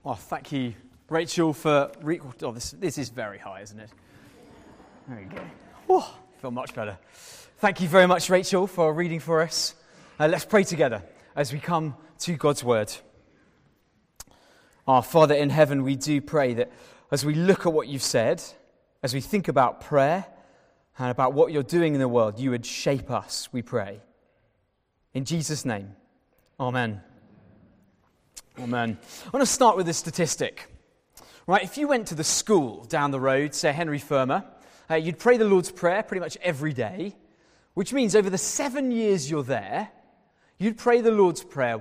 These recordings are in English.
Oh, thank you, Rachel, for... this is very high, isn't it? There we go. Oh, I feel much better. Thank you very much, Rachel, for reading for us. Let's pray together as we come to God's Word. Our Father in heaven, we do pray that as we look at what you've said, as we think about prayer and about what you're doing in the world, you would shape us, we pray. In Jesus' name, amen. Amen. I want to start with a statistic. Right, if you went to the school down the road, say Henry Firma, you'd pray the Lord's Prayer pretty much every day, which means over the 7 years you're there, you'd pray the Lord's Prayer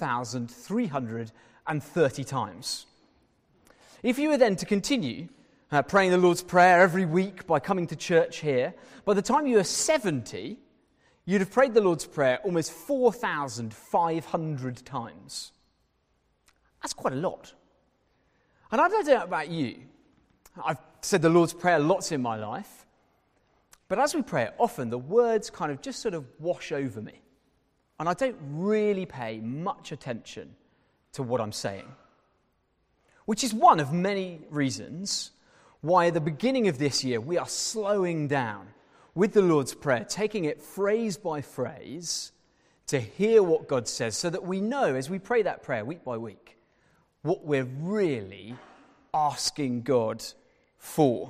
1,330 times. If you were then to continue praying the Lord's Prayer every week by coming to church here, by the time you were 70, you'd have prayed the Lord's Prayer almost 4,500 times. That's quite a lot. And I don't know about you. I've said the Lord's Prayer lots in my life. But as we pray it, often the words kind of just sort of wash over me. And I don't really pay much attention to what I'm saying. Which is one of many reasons why at the beginning of this year we are slowing down with the Lord's Prayer, taking it phrase by phrase to hear what God says so that we know as we pray that prayer week by week what we're really asking God for.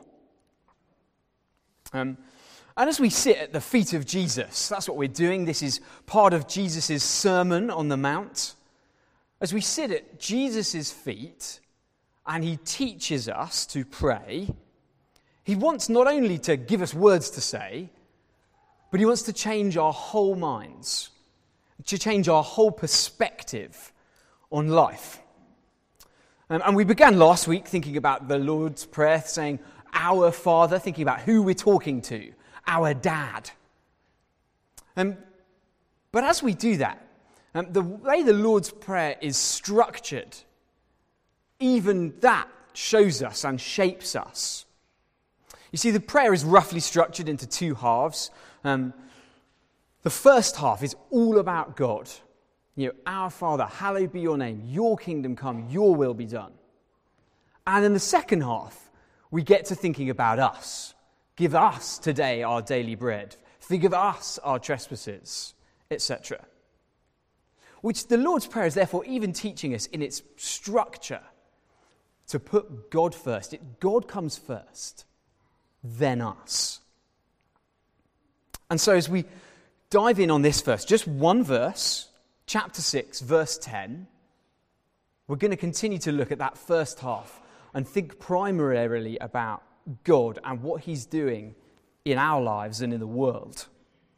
And as we sit at the feet of Jesus, that's what we're doing. This is part of Jesus' Sermon on the Mount. As we sit at Jesus' feet and he teaches us to pray, he wants not only to give us words to say, but he wants to change our whole minds, to change our whole perspective on life. And we began last week thinking about the Lord's Prayer, saying, Our Father, thinking about who we're talking to, our Dad. But as we do that, the way the Lord's Prayer is structured, even that shows us and shapes us. You see, the prayer is roughly structured into two halves. The first half is all about God. You know, our Father, hallowed be your name, your kingdom come, your will be done. And in the second half, we get to thinking about us. Give us today our daily bread. Forgive us our trespasses, etc. Which the Lord's Prayer is therefore even teaching us in its structure to put God first. God comes first, then us. And so as we dive in on this verse, just one verse, Chapter 6, verse 10, we're going to continue to look at that first half and think primarily about God and what he's doing in our lives and in the world.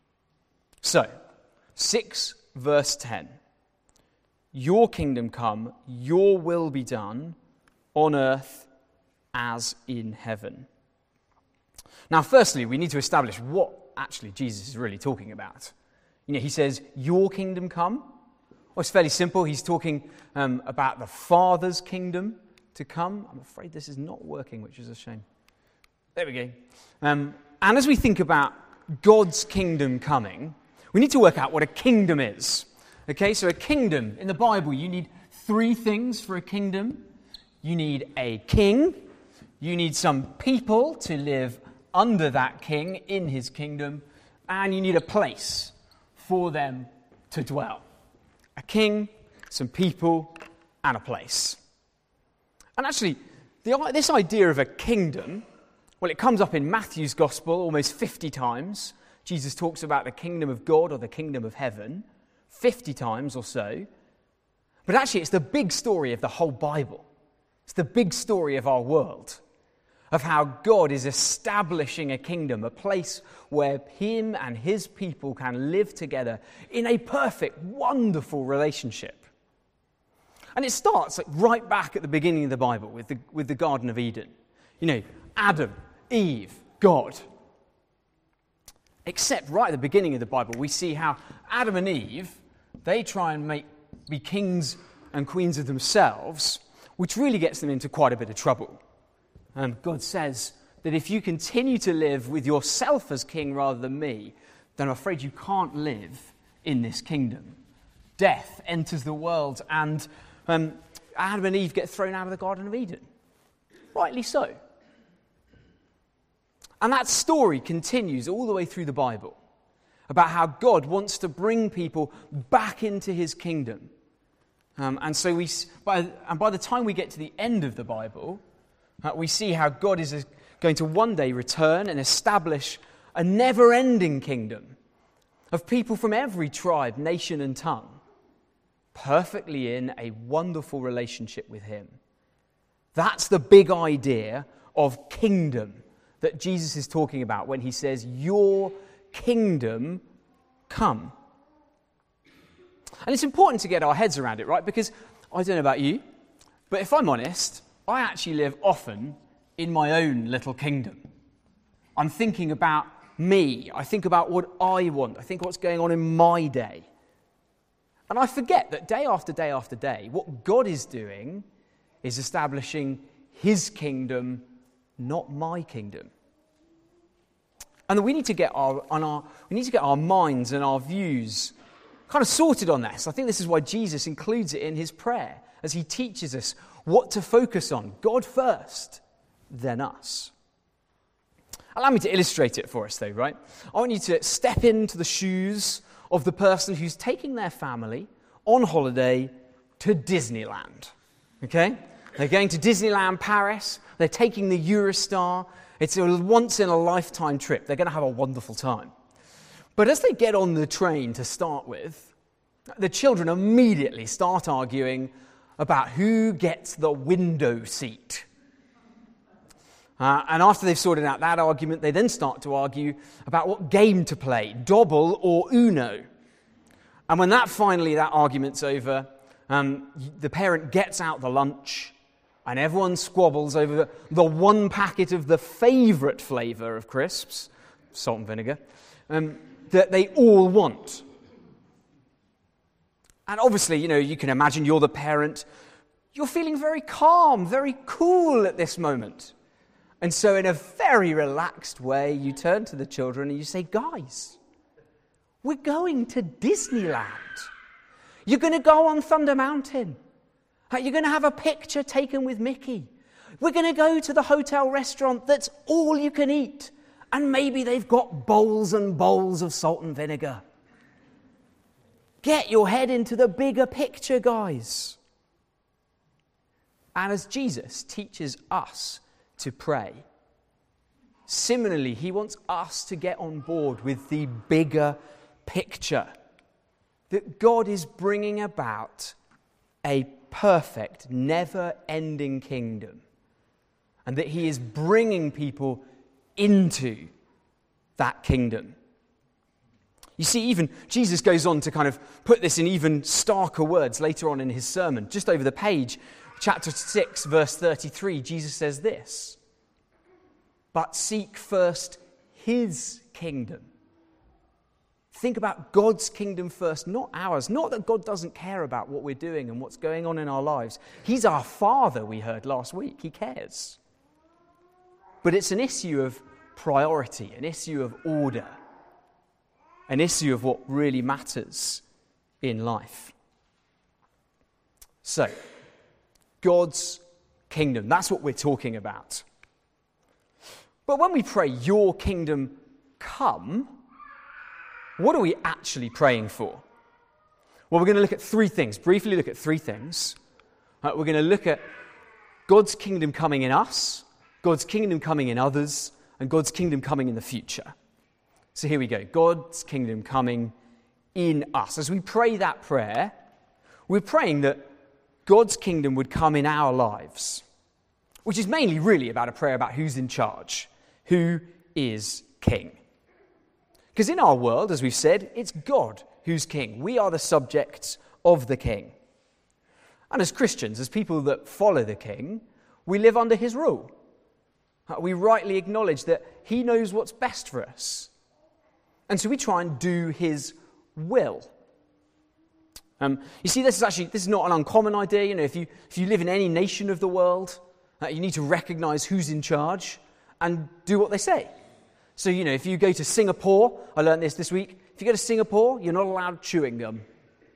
So, 6, verse 10. Your kingdom come, your will be done on earth as in heaven. Now, firstly, we need to establish what actually Jesus is really talking about. You know, he says, your kingdom come. Well, it's fairly simple. He's talking about the Father's kingdom to come. I'm afraid this is not working, which is a shame. There we go. And as we think about God's kingdom coming, we need to work out what a kingdom is. Okay, so a kingdom, in the Bible, you need three things for a kingdom. You need a king. You need some people to live under that king in his kingdom. And you need a place for them to dwell. A king, some people, and a place. And actually, this idea of a kingdom, well, it comes up in Matthew's Gospel almost 50 times. Jesus talks about the kingdom of God or the kingdom of heaven 50 times or so. But actually, it's the big story of the whole Bible. It's the big story of our world, of how God is establishing a kingdom, a place where him and his people can live together in a perfect, wonderful relationship. And it starts right back at the beginning of the Bible with the Garden of Eden. You know, Adam, Eve, God. Except right at the beginning of the Bible, we see how Adam and Eve, they try and be kings and queens of themselves, which really gets them into quite a bit of trouble. And God says that if you continue to live with yourself as king rather than me, then I'm afraid you can't live in this kingdom. Death enters the world, and Adam and Eve get thrown out of the Garden of Eden. Rightly so. And that story continues all the way through the Bible about how God wants to bring people back into his kingdom. And so by the time we get to the end of the Bible, we see how God is going to one day return and establish a never-ending kingdom of people from every tribe, nation, and tongue, perfectly in a wonderful relationship with him. That's the big idea of kingdom that Jesus is talking about when he says, your kingdom come. And it's important to get our heads around it, right? Because I don't know about you, but if I'm honest, I actually live often in my own little kingdom. I'm thinking about me. I think about what I want. I think what's going on in my day. And I forget that day after day after day, what God is doing is establishing his kingdom, not my kingdom. And we need to get our minds and our views kind of sorted on this. I think this is why Jesus includes it in his prayer as he teaches us what to focus on. God first, then us. Allow me to illustrate it for us though, right? I want you to step into the shoes of the person who's taking their family on holiday to Disneyland. Okay? They're going to Disneyland Paris. They're taking the Eurostar. It's a once-in-a-lifetime trip. They're going to have a wonderful time. But as they get on the train to start with, the children immediately start arguing about who gets the window seat. And after they've sorted out that argument, they then start to argue about what game to play, Dobble or Uno. And when that argument's over, the parent gets out the lunch, and everyone squabbles over the one packet of the favourite flavour of crisps, salt and vinegar, that they all want. And obviously, you can imagine you're the parent. You're feeling very calm, very cool at this moment. And so in a very relaxed way, you turn to the children and you say, guys, we're going to Disneyland. You're going to go on Thunder Mountain. You're going to have a picture taken with Mickey. We're going to go to the hotel restaurant that's all you can eat. And maybe they've got bowls and bowls of salt and vinegar. Get your head into the bigger picture, guys. And as Jesus teaches us to pray, similarly, he wants us to get on board with the bigger picture. That God is bringing about a perfect, never-ending kingdom. And that he is bringing people into that kingdom. You see, even Jesus goes on to kind of put this in even starker words later on in his sermon. Just over the page, chapter 6, verse 33, Jesus says this: but seek first his kingdom. Think about God's kingdom first, not ours. Not that God doesn't care about what we're doing and what's going on in our lives. He's our Father, we heard last week. He cares. But it's an issue of priority, an issue of order, an issue of what really matters in life. So, God's kingdom, that's what we're talking about. But when we pray, your kingdom come, what are we actually praying for? Well, we're going to look at three things, briefly look at three things. We're going to look at God's kingdom coming in us, God's kingdom coming in others, and God's kingdom coming in the future. So here we go, God's kingdom coming in us. As we pray that prayer, we're praying that God's kingdom would come in our lives, which is mainly really about a prayer about who's in charge, who is king. Because in our world, as we've said, it's God who's king. We are the subjects of the king. And as Christians, as people that follow the king, we live under his rule. We rightly acknowledge that he knows what's best for us. And so we try and do his will. You see, this is not an uncommon idea. If you live in any nation of the world, you need to recognize who's in charge and do what they say. So, if you go to Singapore, I learned this week, if you go to Singapore, you're not allowed chewing gum.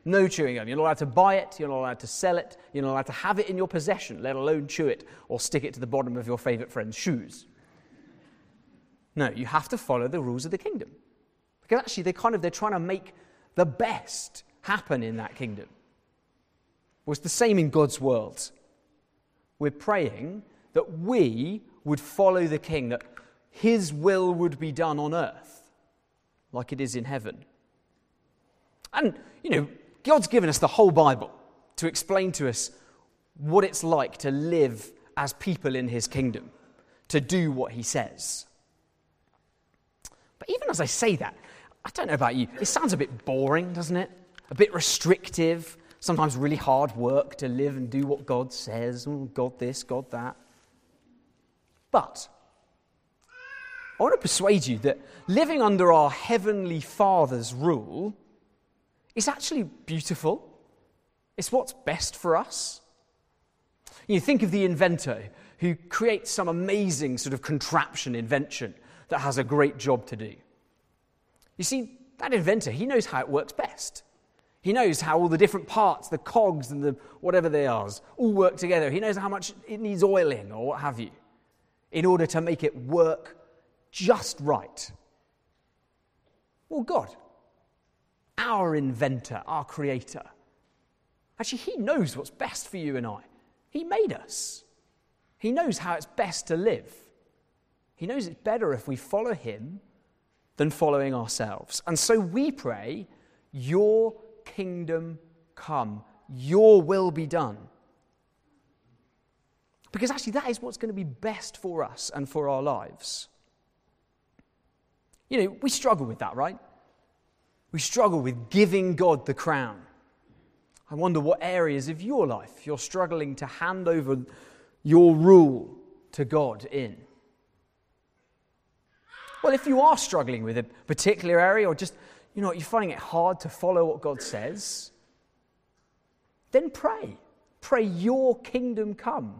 No chewing gum. You're not allowed to buy it. You're not allowed to sell it. You're not allowed to have it in your possession, let alone chew it or stick it to the bottom of your favourite friend's shoes. No, you have to follow the rules of the kingdom. Because actually they're trying to make the best happen in that kingdom. Well, it's the same in God's world. We're praying that we would follow the King, that his will would be done on earth like it is in heaven. And, God's given us the whole Bible to explain to us what it's like to live as people in his kingdom, to do what he says. But even as I say that, I don't know about you, it sounds a bit boring, doesn't it? A bit restrictive, sometimes really hard work to live and do what God says. Oh, God this, God that. But I want to persuade you that living under our Heavenly Father's rule is actually beautiful. It's what's best for us. You think of the inventor who creates some amazing sort of invention that has a great job to do. You see, that inventor, he knows how it works best. He knows how all the different parts, the cogs and the whatever they are, all work together. He knows how much it needs oiling or what have you in order to make it work just right. Well, God, our inventor, our creator, actually, he knows what's best for you and I. He made us. He knows how it's best to live. He knows it's better if we follow him than following ourselves. And so we pray, your kingdom come, your will be done. Because actually that is what's going to be best for us and for our lives. We struggle with that, right? We struggle with giving God the crown. I wonder what areas of your life you're struggling to hand over your rule to God in. Well, if you are struggling with a particular area or just, you're finding it hard to follow what God says, then pray. Pray your kingdom come.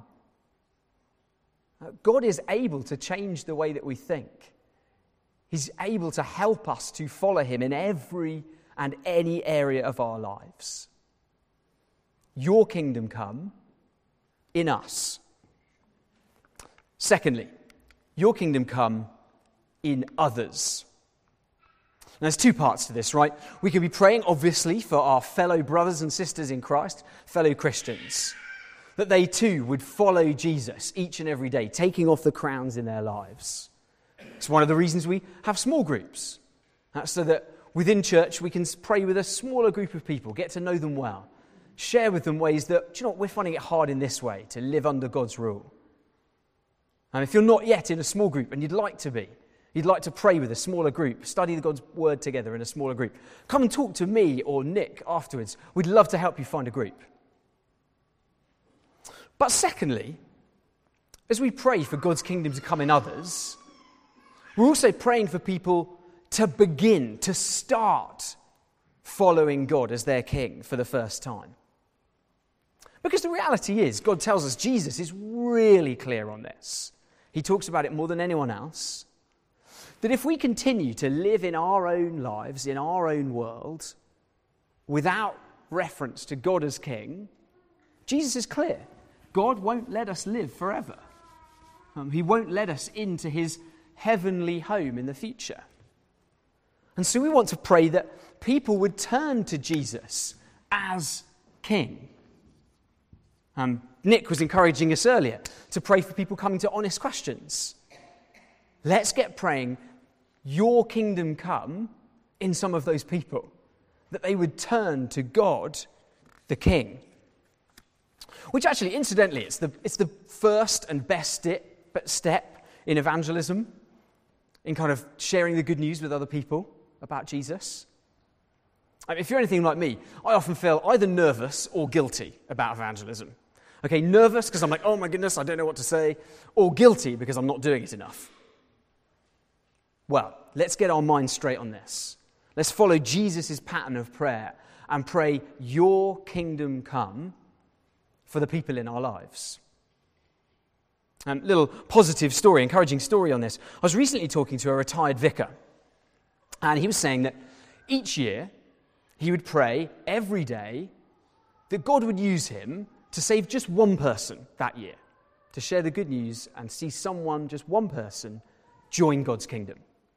God is able to change the way that we think. He's able to help us to follow him in every and any area of our lives. Your kingdom come in us. Secondly, your kingdom come in others. Now, there's two parts to this, right? We can be praying, obviously, for our fellow brothers and sisters in Christ, fellow Christians, that they too would follow Jesus each and every day, taking off the crowns in their lives. It's one of the reasons we have small groups. That's so that within church we can pray with a smaller group of people, get to know them well, share with them ways that, we're finding it hard in this way to live under God's rule. And if you're not yet in a small group and you'd like to be, you'd like to pray with a smaller group, study God's word together in a smaller group, come and talk to me or Nick afterwards. We'd love to help you find a group. But secondly, as we pray for God's kingdom to come in others, we're also praying for people to begin, to start following God as their king for the first time. Because the reality is, God tells us, Jesus is really clear on this. He talks about it more than anyone else. That if we continue to live in our own lives, in our own world, without reference to God as king, Jesus is clear. God won't let us live forever. He won't let us into his heavenly home in the future. And so we want to pray that people would turn to Jesus as king. Nick was encouraging us earlier to pray for people coming to honest questions. Let's get praying, your kingdom come in some of those people, that they would turn to God, the King. Which actually, incidentally, it's the first and best step in evangelism, in kind of sharing the good news with other people about Jesus. If you're anything like me, I often feel either nervous or guilty about evangelism. Okay, nervous because I'm like, oh my goodness, I don't know what to say, or guilty because I'm not doing it enough. Well, let's get our minds straight on this. Let's follow Jesus' pattern of prayer and pray, your kingdom come for the people in our lives. Little positive story, encouraging story on this. I was recently talking to a retired vicar, and he was saying that each year he would pray every day that God would use him to save just one person that year, to share the good news and see someone, just one person, join God's kingdom.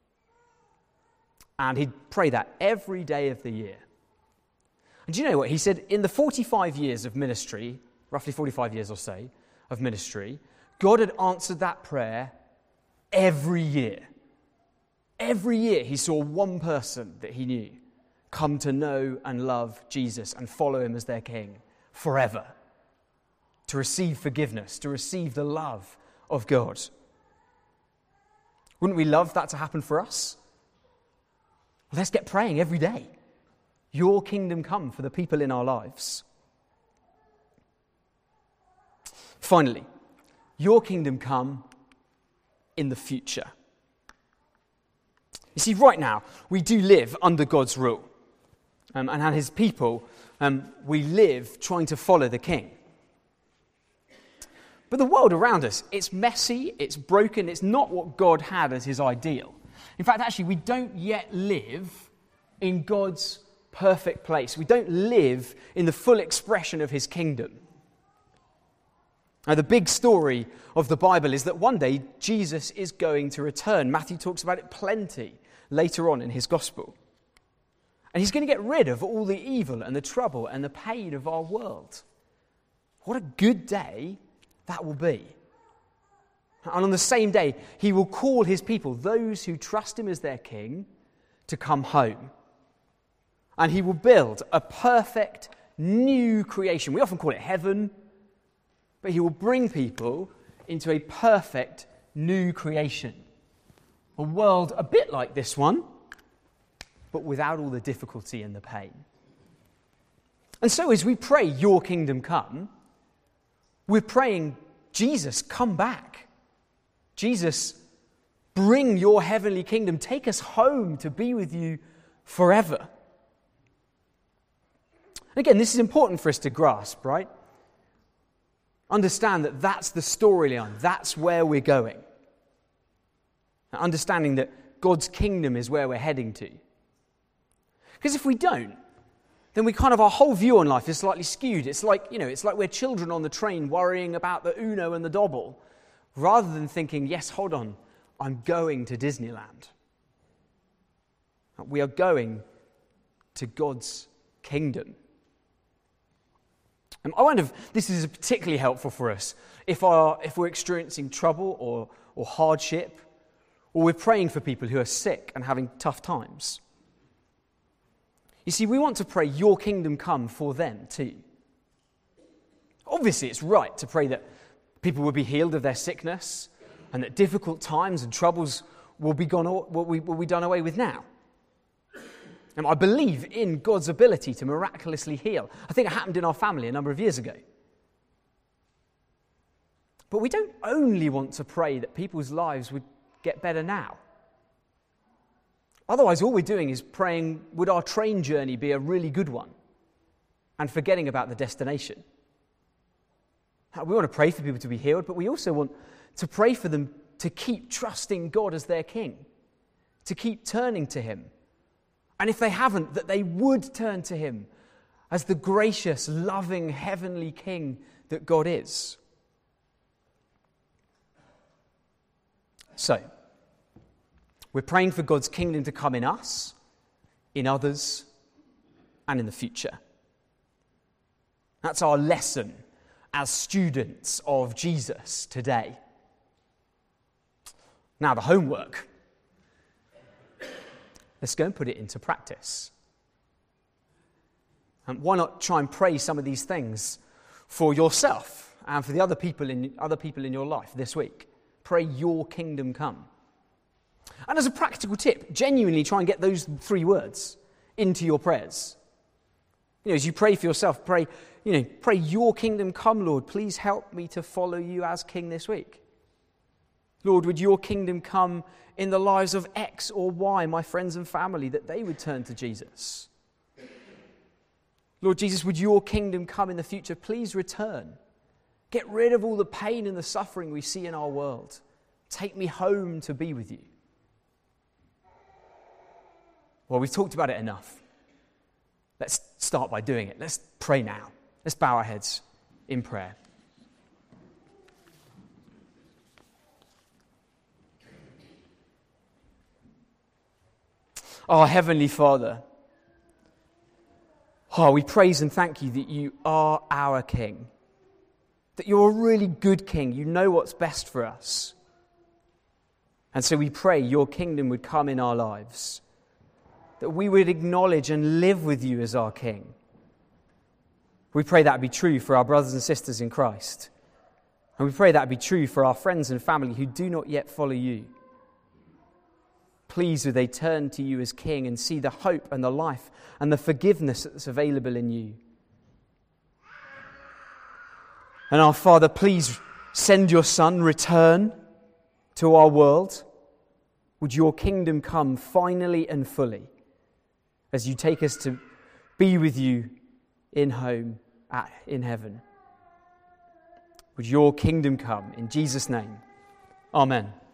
And he'd pray that every day of the year. And do you know what? He said in the 45 years of ministry, roughly 45 years or so of ministry, God had answered that prayer every year. Every year he saw one person that he knew come to know and love Jesus and follow him as their king forever, to receive forgiveness, to receive the love of God. Wouldn't we love that to happen for us? Well, let's get praying every day. Your kingdom come for the people in our lives. Finally, your kingdom come in the future. You see, right now, we do live under God's rule. And as his people, we live trying to follow the king. But the world around us, it's messy, it's broken, it's not what God had as his ideal. In fact, actually, we don't yet live in God's perfect place. We don't live in the full expression of his kingdom. Now, the big story of the Bible is that one day Jesus is going to return. Matthew talks about it plenty later on in his gospel. And he's going to get rid of all the evil and the trouble and the pain of our world. What a good day that will be. And on the same day, he will call his people, those who trust him as their king, to come home. And he will build a perfect new creation. We often call it heaven, but he will bring people into a perfect new creation. A world a bit like this one, but without all the difficulty and the pain. And so as we pray, your kingdom come, we're praying, Jesus, come back. Jesus, bring your heavenly kingdom. Take us home to be with you forever. Again, this is important for us to grasp, right? Understand that that's the storyline. That's where we're going. Understanding that God's kingdom is where we're heading to. Because if we don't, then our whole view on life is slightly skewed. It's like we're children on the train worrying about the Uno and the Dobble, rather than thinking, yes, hold on, I'm going to Disneyland. We are going to God's kingdom. I wonder if this is particularly helpful for us if we're experiencing trouble or hardship, or we're praying for people who are sick and having tough times. You see, we want to pray, your kingdom come for them too. Obviously, it's right to pray that people will be healed of their sickness and that difficult times and troubles will be done away with now. And I believe in God's ability to miraculously heal. I think it happened in our family a number of years ago. But we don't only want to pray that people's lives would get better now. Otherwise, all we're doing is praying, would our train journey be a really good one? And forgetting about the destination. We want to pray for people to be healed, but we also want to pray for them to keep trusting God as their king, to keep turning to him. And if they haven't, that they would turn to him as the gracious, loving, heavenly king that God is. So, we're praying for God's kingdom to come in us, in others, and in the future. That's our lesson as students of Jesus today. Now, the homework. Let's go and put it into practice. And why not try and pray some of these things for yourself and for the other people in your life this week? Pray your kingdom come. And as a practical tip, genuinely try and get those 3 words into your prayers. As you pray for yourself, pray your kingdom come, Lord. Please help me to follow you as king this week. Lord, would your kingdom come in the lives of X or Y, my friends and family, that they would turn to Jesus? Lord Jesus, would your kingdom come in the future? Please return. Get rid of all the pain and the suffering we see in our world. Take me home to be with you. Well, we've talked about it enough. Let's start by doing it. Let's pray now. Let's bow our heads in prayer. Our Heavenly Father, we praise and thank you that you are our King, that you're a really good King. You know what's best for us. And so we pray your kingdom would come in our lives, that we would acknowledge and live with you as our King. We pray that be true for our brothers and sisters in Christ. And we pray that be true for our friends and family who do not yet follow you. Please would they turn to you as King and see the hope and the life and the forgiveness that's available in you. And our Father, please send your Son, return to our world. Would your kingdom come finally and fully as you take us to be with you in heaven. Would your kingdom come in Jesus' name. Amen.